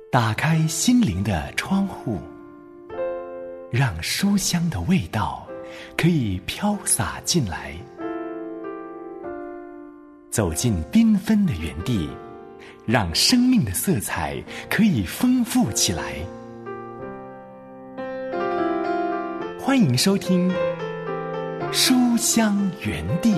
打开心灵的窗户，让书香的味道可以飘洒进来。走进缤纷的园地，让生命的色彩可以丰富起来。欢迎收听书香园地。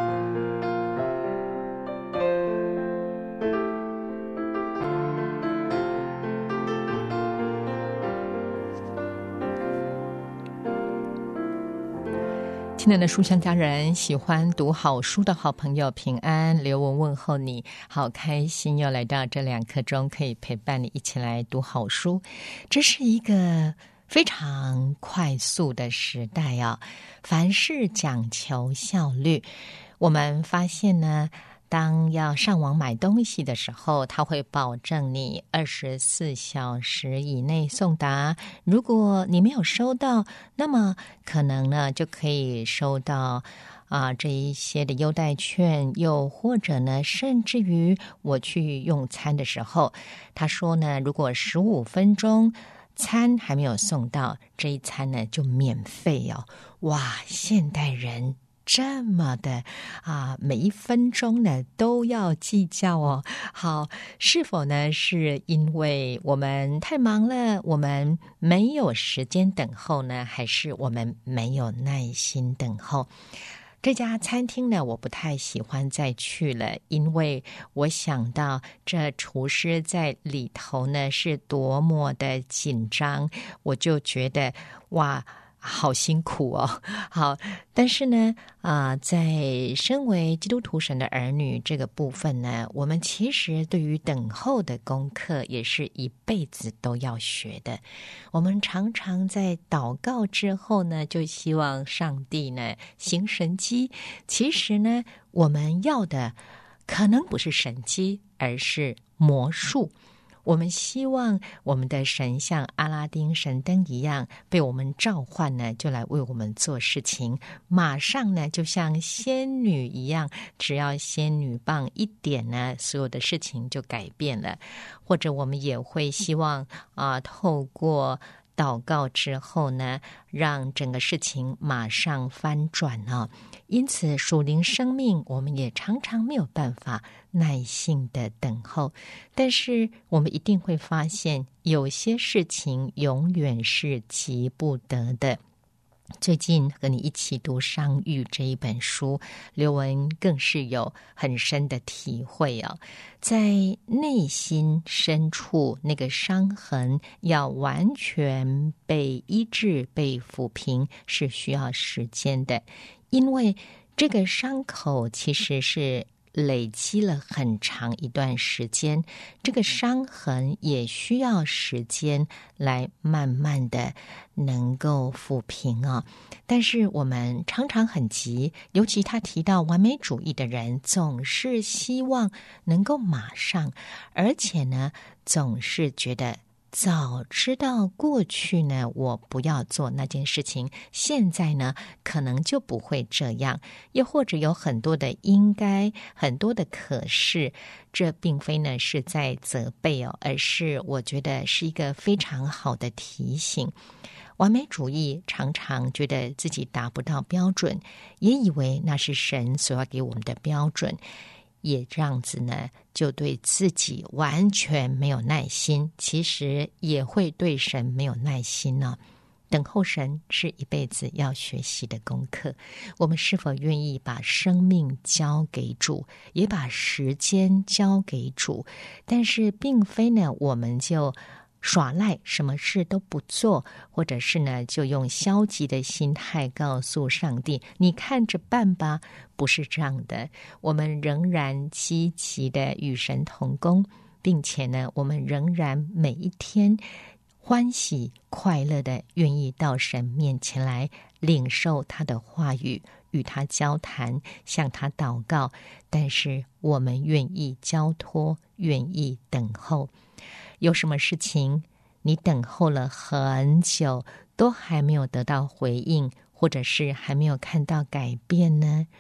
亲爱的书香家人，喜欢读好书的好朋友平安，刘文问候你，好开心又来到这2刻钟，可以陪伴你一起来读好书。这是一个非常快速的时代啊，凡事讲求效率。我们发现呢，当要上网买东西的时候，它会保证你24小时以内送达。如果你没有收到，那么可能呢就可以收到这一些的优待券，又或者呢甚至于我去用餐的时候，他说呢如果15分钟餐还没有送到，这一餐呢就免费哦。哇，现代人这么的每一分钟呢都要计较哦。好，是否呢是因为我们太忙了，我们没有时间等候呢，还是我们没有耐心等候？这家餐厅呢，我不太喜欢再去了，因为我想到这厨师在里头呢是多么的紧张，我就觉得哇，好辛苦哦。好，但是呢在身为基督徒神的儿女这个部分呢，我们其实对于等候的功课也是一辈子都要学的。我们常常在祷告之后呢，就希望上帝呢行神迹。其实呢，我们要的可能不是神迹，而是魔术。我们希望我们的神像阿拉丁神灯一样被我们召唤呢，就来为我们做事情，马上呢就像仙女一样，只要仙女棒一点呢，所有的事情就改变了。或者我们也会希望透过祷告之后呢，让整个事情马上翻转啊。因此属灵生命我们也常常没有办法耐心的等候，但是我们一定会发现有些事情永远是急不得的。最近和你一起读《伤愈》这一本书，刘文更是有很深的体会哦。在内心深处那个伤痕要完全被医治、被抚平，是需要时间的，因为这个伤口其实是累积了很长一段时间，这个伤痕也需要时间来慢慢的能够抚平啊。但是我们常常很急，尤其他提到完美主义的人总是希望能够马上，而且呢总是觉得早知道过去呢我不要做那件事情，现在呢可能就不会这样。又或者有很多的应该，很多的可是，这并非呢是在责备哦，而是我觉得是一个非常好的提醒。完美主义常常觉得自己达不到标准，也以为那是神所要给我们的标准，也这样子呢就对自己完全没有耐心，其实也会对神没有耐心呢。等候神是一辈子要学习的功课，我们是否愿意把生命交给主，也把时间交给主？但是并非呢我们就耍赖，什么事都不做，或者是呢就用消极的心态告诉上帝你看着办吧。不是这样的，我们仍然积极的与神同工，并且呢我们仍然每一天欢喜快乐的愿意到神面前来领受他的话语，与他交谈，向他祷告。但是我们愿意交托，愿意等候。有什么事情你等候了很久都还没有得到回应，或者是还没有看到改变呢？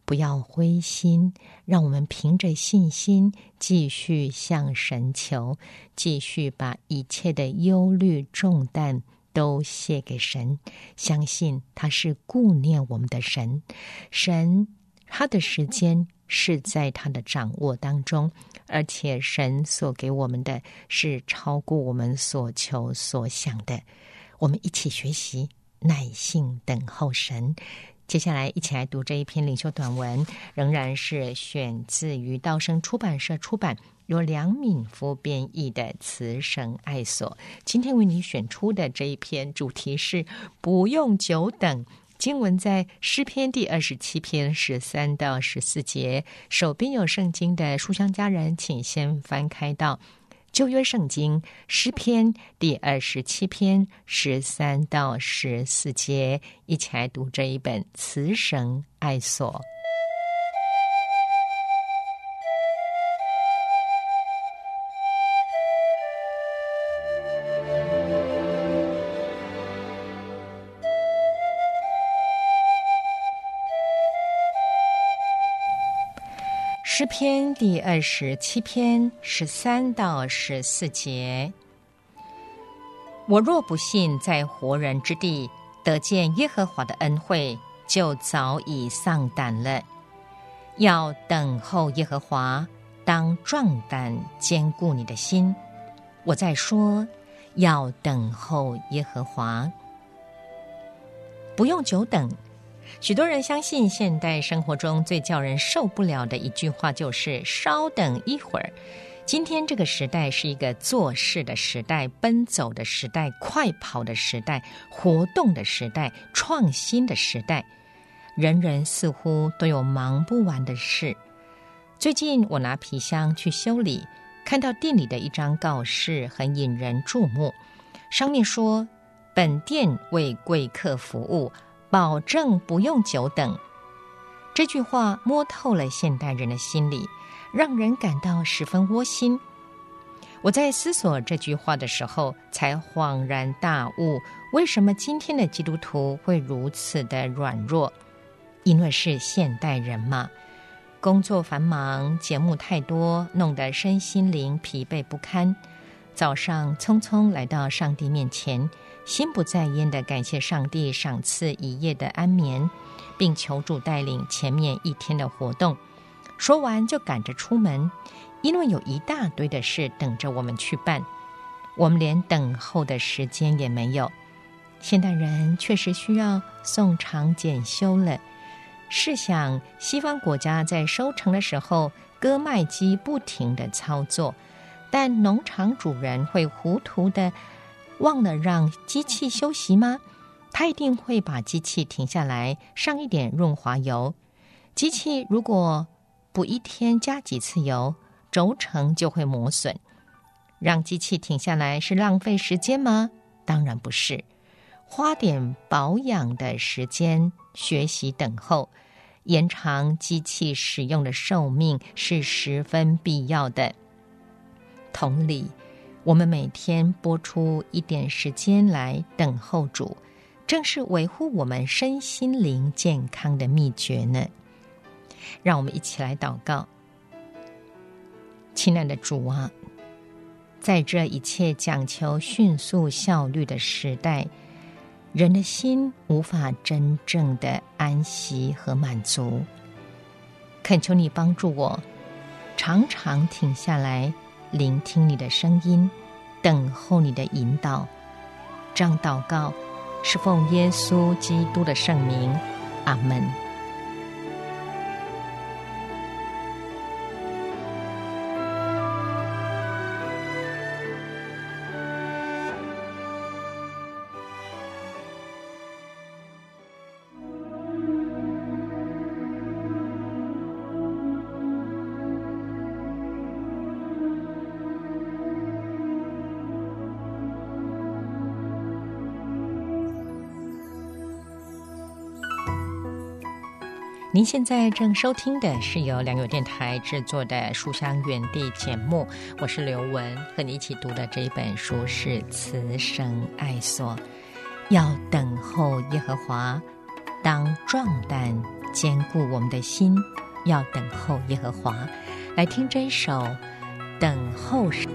不要灰心，让我们凭着信心继续向神求，继续把一切的忧虑重担都卸给神，相信他是顾念我们的神。神他的时间是在他的掌握当中，而且神所给我们的是超过我们所求所想的。我们一起学习耐性等候神。接下来一起来读这一篇灵修短文，仍然是选自于道生出版社出版，由梁敏夫编译的《慈神爱所》。今天为你选出的这一篇主题是不用久等，经文在诗篇第27篇13到14节。手边有圣经的书香家人，请先翻开到旧约圣经诗篇第27篇13到14节，一起来读这一本慈神爱所。诗篇第27篇13到14节。我若不信在活人之地得见耶和华的恩惠，就早已丧胆了。要等候耶和华，当壮胆坚固你的心。我在说，要等候耶和华。不用久等。许多人相信现代生活中最叫人受不了的一句话就是稍等一会儿。今天这个时代是一个做事的时代，奔走的时代，快跑的时代，活动的时代，创新的时代，人人似乎都有忙不完的事。最近我拿皮箱去修理，看到店里的一张告示很引人注目，上面说本店为贵客服务，保证不用久等。这句话摸透了现代人的心理，让人感到十分窝心。我在思索这句话的时候，才恍然大悟，为什么今天的基督徒会如此的软弱？因为是现代人嘛，工作繁忙，节目太多，弄得身心灵疲惫不堪。早上匆匆来到上帝面前，心不在焉地感谢上帝赏赐一夜的安眠，并求主带领前面一天的活动。说完就赶着出门，因为有一大堆的事等着我们去办，我们连等候的时间也没有。现代人确实需要送长检修了。试想西方国家在收成的时候，割麦机不停地操作，但农场主人会糊涂地忘了让机器休息吗？他一定会把机器停下来，上一点润滑油。机器如果不一天加几次油，轴承就会磨损。让机器停下来是浪费时间吗？当然不是。花点保养的时间，学习等候，延长机器使用的寿命是十分必要的。同理，我们每天拨出一点时间来等候主，正是维护我们身心灵健康的秘诀呢。让我们一起来祷告。亲爱的主啊，在这一切讲求迅速效率的时代，人的心无法真正的安息和满足。恳求你帮助我，常常停下来聆听你的声音，等候你的引导。这样祷告是奉耶稣基督的圣名，阿们。您现在正收听的是由良友电台制作的书香园地节目，我是刘文，和你一起读的这一本书是慈神爱所。要等候耶和华，当壮胆坚固我们的心，要等候耶和华。来听这一首《等候时》。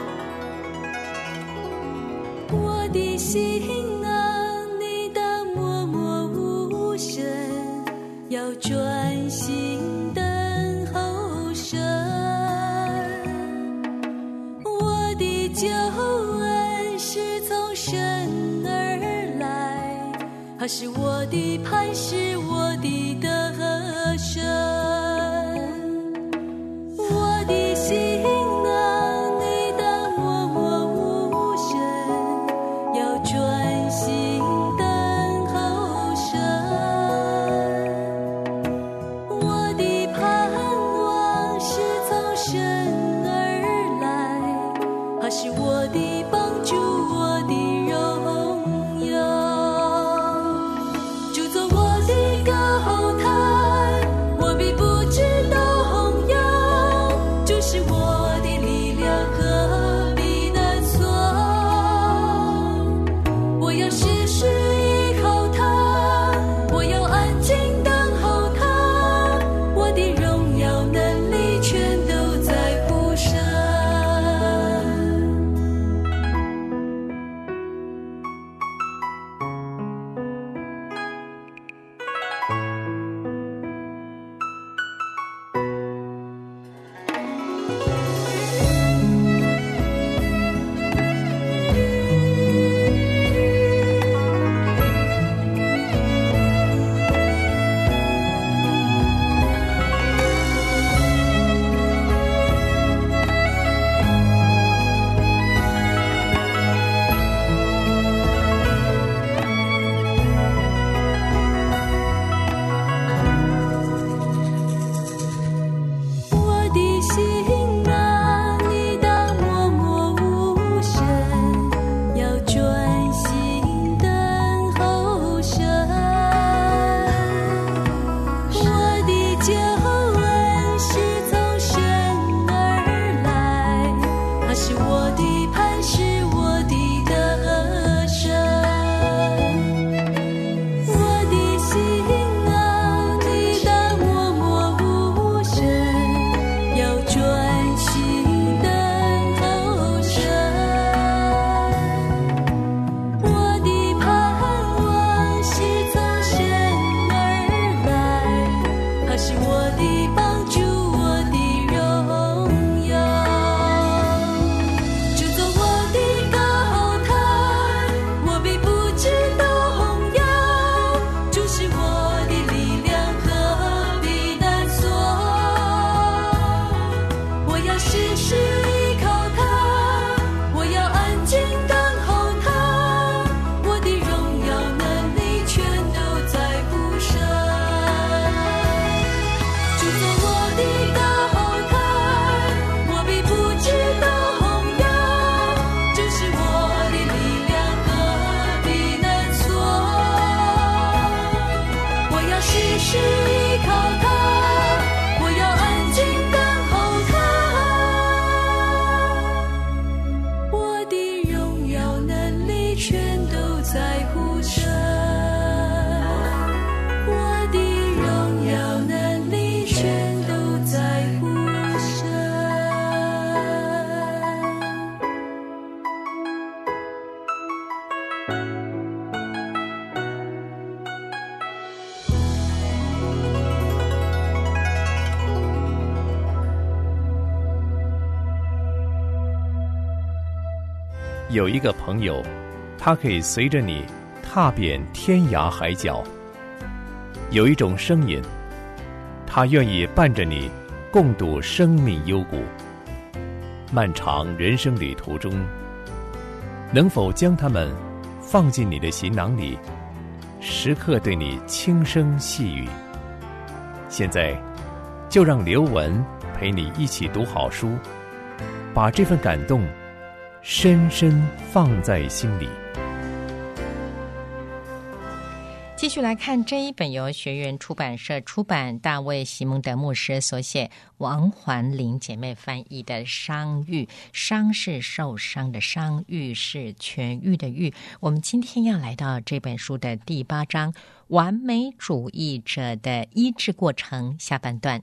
我的心啊，你当默默无声，要专心等候神。我的救恩是从神而来，他是我的磐石，我的得胜。我的心啊，你当默默无声，要专心等候神。我的盼望是从神而来，他是我的帮助，我的荣耀。就做我的高台，我必不知动摇，就是我的力量和避难所。我要时时依靠他，我要安静等候他，我的荣耀能力全都在乎神。我的心啊，你当默默无声，要专心等候神。我的救恩是从神而来，他是我的磐石，我的得胜。我的心啊，你当默默无声，要专心等候神。我的盼望是从神而来，他是我的帮助，我的荣耀。就做我的高台，我必不知动摇，就是我的力量和避难所。我要时时依靠他，我要安静等候他，我的荣耀能力全都在乎神。就做我的高台，我必不知动摇，就是我的力量和避难所。我要时时依靠他，我要安静等候他，我的荣耀能力全都在乎神。我的荣耀能力全都在乎神。 有一个朋友，他可以随着你踏遍天涯海角；有一种声音，他愿意伴着你共度生命幽谷。漫长人生旅途中，能否将他们放进你的行囊里，时刻对你轻声细语？现在，就让刘文陪你一起读好书，把这份感动深深放在心里。 继续来看这一本由学园出版社出版，大卫·席蒙德牧师所写，王环玲姐妹翻译的《伤愈》。伤是受伤的伤，愈是痊愈的愈。我们今天要来到这本书的第8章，完美主义者的医治过程下半段。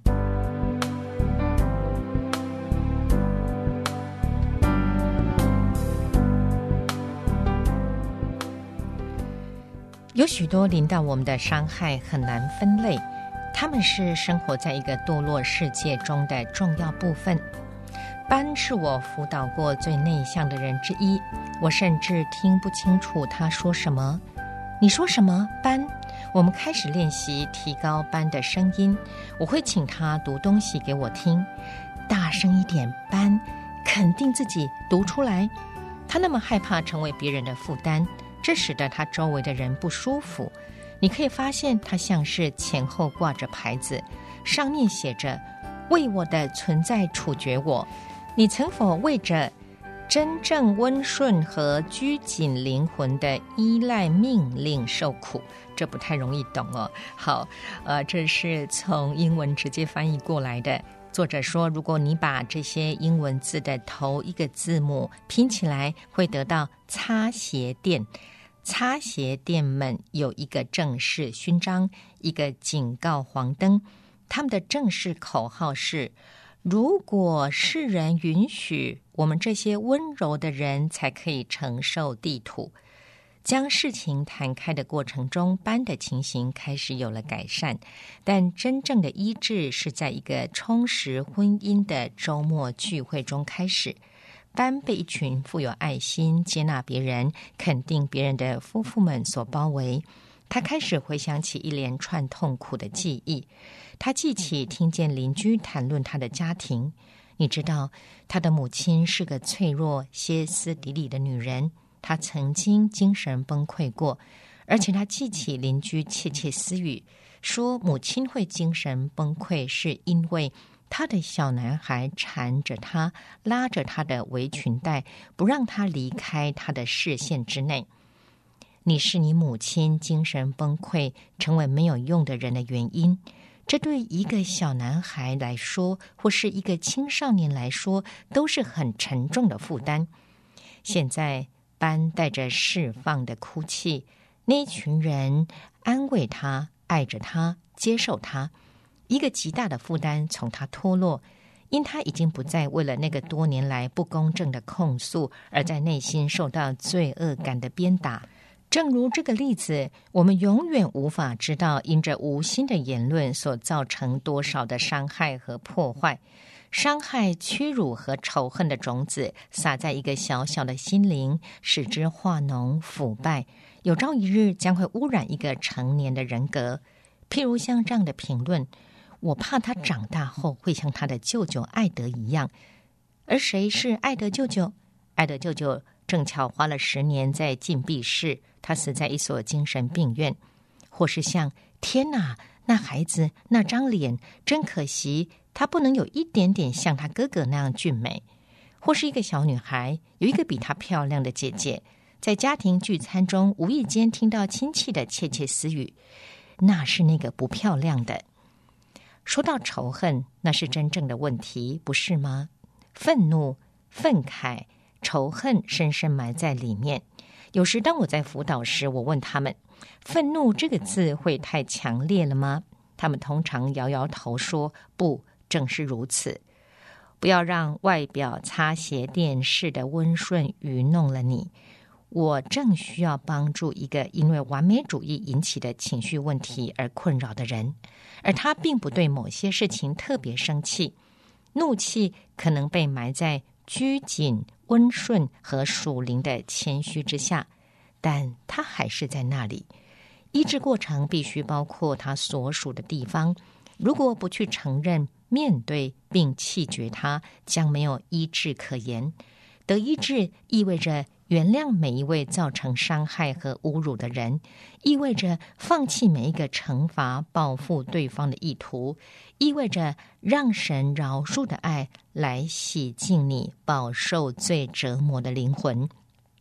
有许多临到我们的伤害很难分类，他们是生活在一个堕落世界中的重要部分。班是我辅导过最内向的人之一，我甚至听不清楚他说什么。你说什么，班？我们开始练习提高班的声音，我会请他读东西给我听。大声一点，班，肯定自己读出来。他那么害怕成为别人的负担，这使得他周围的人不舒服。你可以发现他像是前后挂着牌子，上面写着为我的存在处决我。你曾否为着真正温顺和拘谨灵魂的依赖命令受苦？这不太容易懂哦。好，这是从英文直接翻译过来的。作者说，如果你把这些英文字的头一个字母拼起来，会得到擦鞋店。擦鞋店们有一个正式勋章，一个警告黄灯。他们的正式口号是：如果世人允许，我们这些温柔的人才可以承受地土。将事情谈开的过程中，班的情形开始有了改善，但真正的医治是在一个充实婚姻的周末聚会中开始。班被一群富有爱心、接纳别人、肯定别人的夫妇们所包围。他开始回想起一连串痛苦的记忆。他记起听见邻居谈论他的家庭。你知道，他的母亲是个脆弱、歇斯底里的女人。他曾经精神崩溃过，而且他记起邻居窃窃私语，说母亲会精神崩溃是因为他的小男孩缠着他，拉着他的围裙带，不让他离开他的视线之内。你是你母亲精神崩溃成为没有用的人的原因，这对一个小男孩来说，或是一个青少年来说，都是很沉重的负担。现在班带着释放的哭泣，那群人安慰他，爱着他，接受他。一个极大的负担从他脱落，因他已经不再为了那个多年来不公正的控诉而在内心受到罪恶感的鞭打。正如这个例子，我们永远无法知道因着无心的言论所造成多少的伤害和破坏。伤害、屈辱和仇恨的种子撒在一个小小的心灵，使之化脓腐败，有朝一日将会污染一个成年的人格。譬如像这样的评论：我怕他长大后会像他的舅舅艾德一样。而谁是艾德舅舅？艾德舅舅正巧花了10年在禁闭室，他死在一所精神病院。或是像天哪，那孩子那张脸真可惜，他不能有一点点像他哥哥那样俊美。或是一个小女孩，有一个比她漂亮的姐姐，在家庭聚餐中无意间听到亲戚的窃窃私语，那是那个不漂亮的。说到仇恨，那是真正的问题，不是吗？愤怒、愤慨、仇恨深深埋在里面。有时当我在辅导时，我问他们，愤怒这个字会太强烈了吗？他们通常摇摇头说，不，正是如此。不要让外表擦鞋店式的温顺愚弄了你。我正需要帮助一个因为完美主义引起的情绪问题而困扰的人，而他并不对某些事情特别生气。怒气可能被埋在拘谨、温顺和属灵的谦虚之下，但他还是在那里。医治过程必须包括他所属的地方，如果不去承认、面对并弃绝他，将没有医治可言。得医治意味着原谅每一位造成伤害和侮辱的人，意味着放弃每一个惩罚、报复对方的意图，意味着让神饶恕的爱来洗净你饱受罪折磨的灵魂。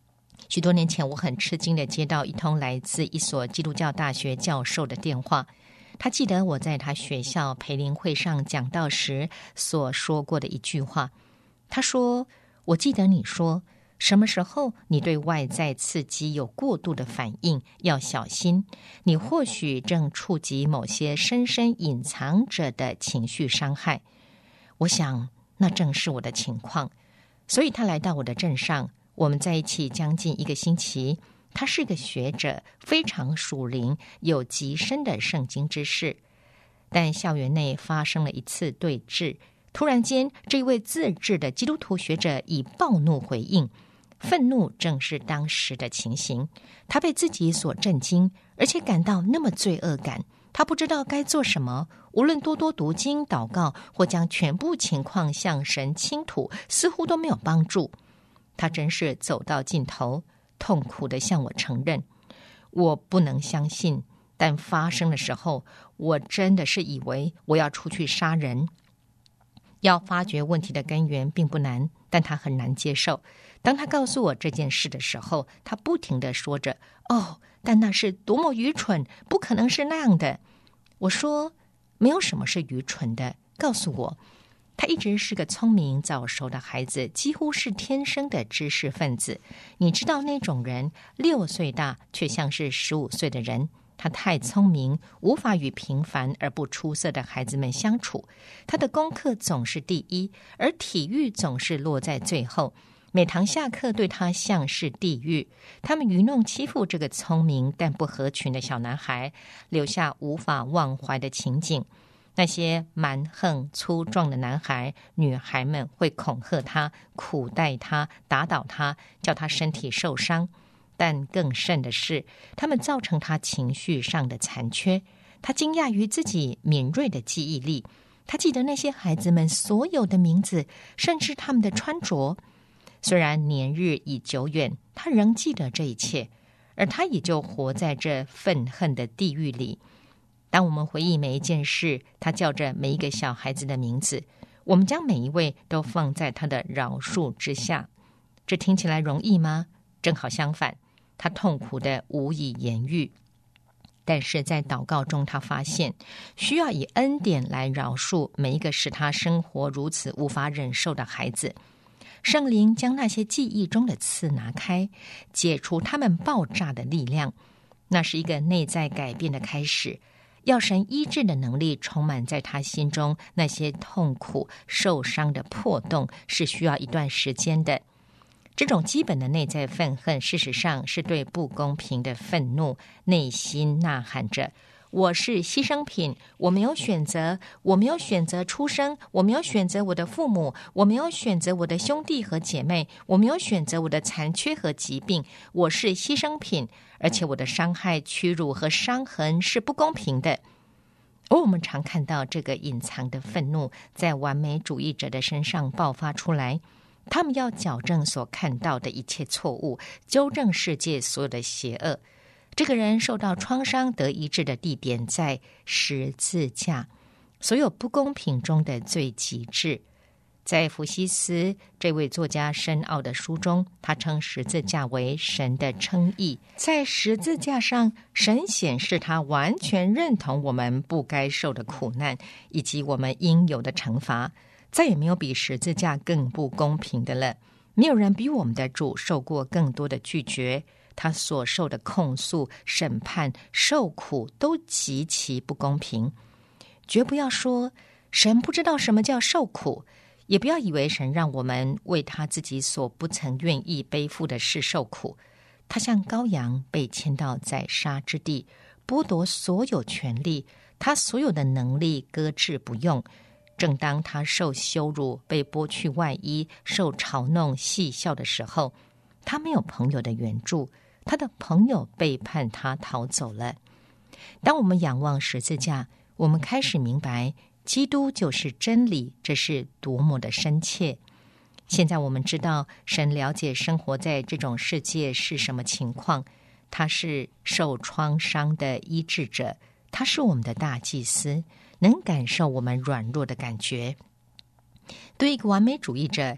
许多年前，我很吃惊地接到一通来自一所基督教大学教授的电话。他记得我在他学校培灵会上讲道时所说过的一句话。他说：我记得你说，什么时候你对外在刺激有过度的反应，要小心，你或许正触及某些深深隐藏着的情绪伤害。我想那正是我的情况，所以他来到我的镇上，我们在一起将近1个星期。他是个学者，非常属灵，有极深的圣经知识。但校园内发生了一次对峙，突然间，这位自治的基督徒学者以暴怒回应。愤怒正是当时的情形，他被自己所震惊，而且感到那么罪恶感。他不知道该做什么，无论多多读经祷告，或将全部情况向神倾吐，似乎都没有帮助。他真是走到尽头，痛苦地向我承认，我不能相信，但发生的时候，我真的是以为我要出去杀人。要发掘问题的根源并不难，但他很难接受。当他告诉我这件事的时候，他不停地说着：哦，但那是多么愚蠢，不可能是那样的。我说，没有什么是愚蠢的，告诉我。他一直是个聪明早熟的孩子，几乎是天生的知识分子。你知道那种人6岁大却像是15岁的人，他太聪明，无法与平凡而不出色的孩子们相处。他的功课总是第一，而体育总是落在最后。每堂下课对他像是地狱。他们愚弄欺负这个聪明但不合群的小男孩，留下无法忘怀的情景。那些蛮横粗壮的男孩女孩们会恐吓他，苦待他，打倒他，叫他身体受伤。但更甚的是，他们造成他情绪上的残缺。他惊讶于自己敏锐的记忆力，他记得那些孩子们所有的名字，甚至他们的穿着。虽然年日已久远，他仍记得这一切，而他也就活在这愤恨的地狱里。当我们回忆每一件事，他叫着每一个小孩子的名字，我们将每一位都放在他的饶恕之下。这听起来容易吗？正好相反，他痛苦的无以言喻。但是在祷告中，他发现需要以恩典来饶恕每一个使他生活如此无法忍受的孩子。圣灵将那些记忆中的刺拿开，解除他们爆炸的力量。那是一个内在改变的开始。要神医治的能力充满在他心中，那些痛苦受伤的破洞是需要一段时间的。这种基本的内在愤恨，事实上是对不公平的愤怒，内心呐喊着：我是牺牲品，我没有选择，我没有选择出生，我没有选择我的父母，我没有选择我的兄弟和姐妹，我没有选择我的残缺和疾病，我是牺牲品，而且我的伤害、屈辱和伤痕是不公平的。而我们常看到这个隐藏的愤怒在完美主义者的身上爆发出来，他们要矫正所看到的一切错误，纠正世界所有的邪恶。这个人受到创伤得医治的地点在十字架，所有不公平中的最极致。在弗西斯这位作家深奥的书中，他称十字架为神的称义。在十字架上，神显示他完全认同我们不该受的苦难，以及我们应有的惩罚。再也没有比十字架更不公平的了。没有人比我们的主受过更多的拒绝，他所受的控诉、审判、受苦都极其不公平。绝不要说神不知道什么叫受苦，也不要以为神让我们为他自己所不曾愿意背负的事受苦。他像羔羊被牵到宰杀之地，剥夺所有权利，他所有的能力搁置不用。正当他受羞辱、被剥去外衣、受嘲弄、戏笑的时候，他没有朋友的援助，他的朋友背叛他逃走了。当我们仰望十字架，我们开始明白基督就是真理，这是多么的深切。现在我们知道神了解生活在这种世界是什么情况，他是受创伤的医治者，他是我们的大祭司，能感受我们软弱的感觉。对一个完美主义者，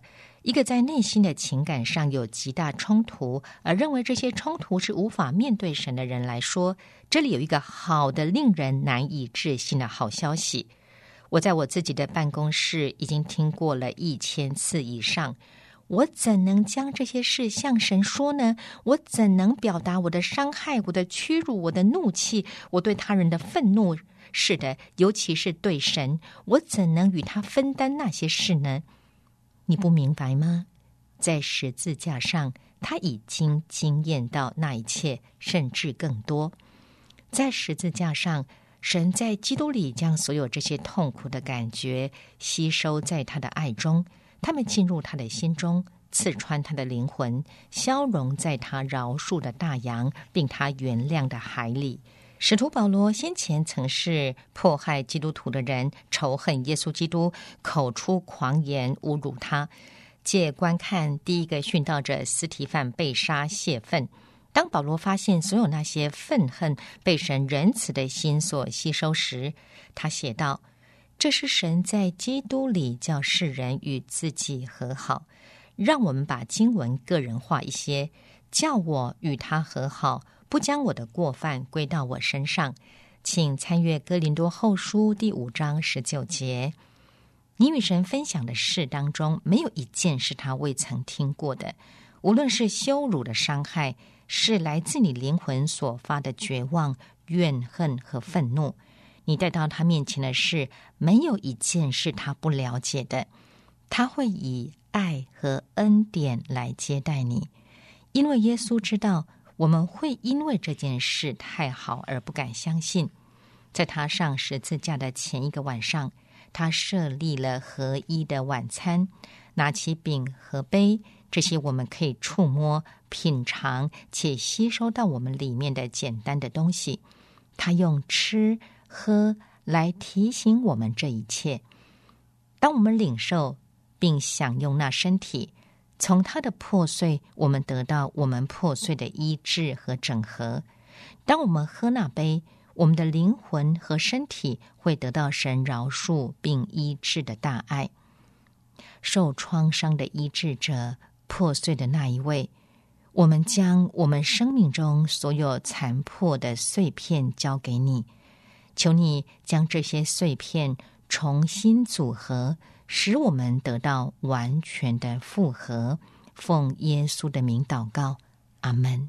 一个在内心的情感上有极大冲突，而认为这些冲突是无法面对神的人来说，这里有一个好的令人难以置信的好消息。我在我自己的办公室已经听过了1000次以上，我怎能将这些事向神说呢？我怎能表达我的伤害、我的屈辱、我的怒气、我对他人的愤怒？是的，尤其是对神，我怎能与他分担那些事呢？你不明白吗？在十字架上，他已经经验到那一切，甚至更多。在十字架上，神在基督里将所有这些痛苦的感觉吸收在他的爱中，他们进入他的心中，刺穿他的灵魂，消融在他饶恕的大洋并他原谅的海里。使徒保罗先前曾是迫害基督徒的人，仇恨耶稣基督，口出狂言侮辱他。借观看第一个殉道者司提反被杀泄愤，当保罗发现所有那些愤恨被神仁慈的心所吸收时，他写道：这是神在基督里叫世人与自己和好。让我们把经文个人化一些，叫我与他和好，不将我的过犯归到我身上。请参阅哥林多后书第5章19节。你与神分享的事当中，没有一件是他未曾听过的，无论是羞辱的伤害，是来自你灵魂所发的绝望、怨恨和愤怒，你带到他面前的事，没有一件是他不了解的。他会以爱和恩典来接待你，因为耶稣知道我们会因为这件事太好而不敢相信。在他上十字架的前一个晚上，他设立了合一的晚餐，拿起饼和杯，这些我们可以触摸、品尝且吸收到我们里面的简单的东西。他用吃喝来提醒我们这一切。当我们领受并享用那身体，从他的破碎，我们得到我们破碎的医治和整合。当我们喝那杯，我们的灵魂和身体会得到神饶恕并医治的大爱。受创伤的医治者，破碎的那一位，我们将我们生命中所有残破的碎片交给你，求你将这些碎片重新组合，使我们得到完全的复合。奉耶稣的名祷告，阿们。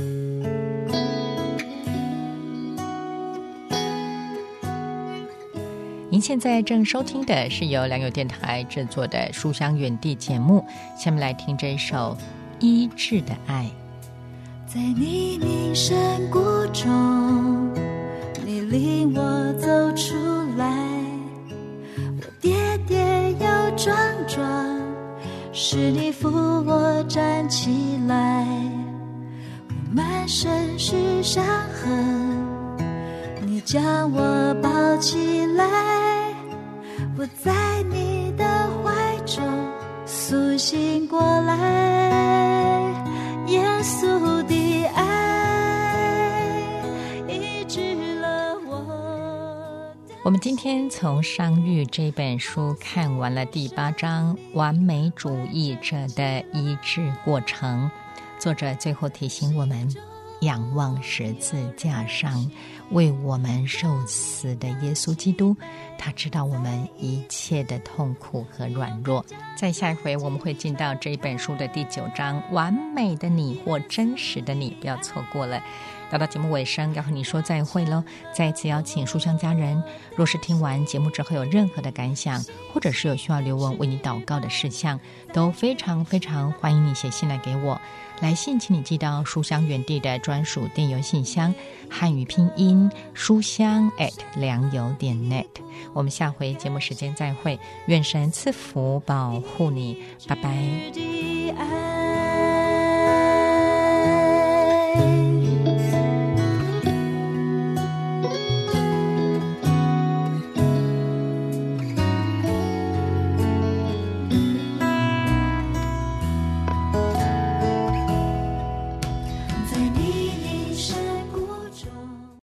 您现在正收听的是由良友电台制作的书香远地节目，下面来听这首医治的爱。 在泥泞山谷中，你领我走出来，我跌跌又撞撞，是你扶我站起来。我满身是伤痕，你将我抱起来，我在你的怀中苏醒过来。耶稣的爱医治了我。 我们今天从商誉这本书看完了第8章完美主义者的医治过程。作者最后提醒我们，仰望十字架上为我们受死的耶稣基督，他知道我们一切的痛苦和软弱。在下一回我们会进到这本书的第9章完美的你或真实的你，不要错过了。到节目尾声要和你说再会咯。再一次邀请书香家人，若是听完节目之后有任何的感想，或者是有需要留文为你祷告的事项，都非常非常欢迎你写信来给我。来信请你寄到书香园地的专属电邮信箱，汉语拼音书香良友.net。 我们下回节目时间再会，愿神赐福保护你，拜拜。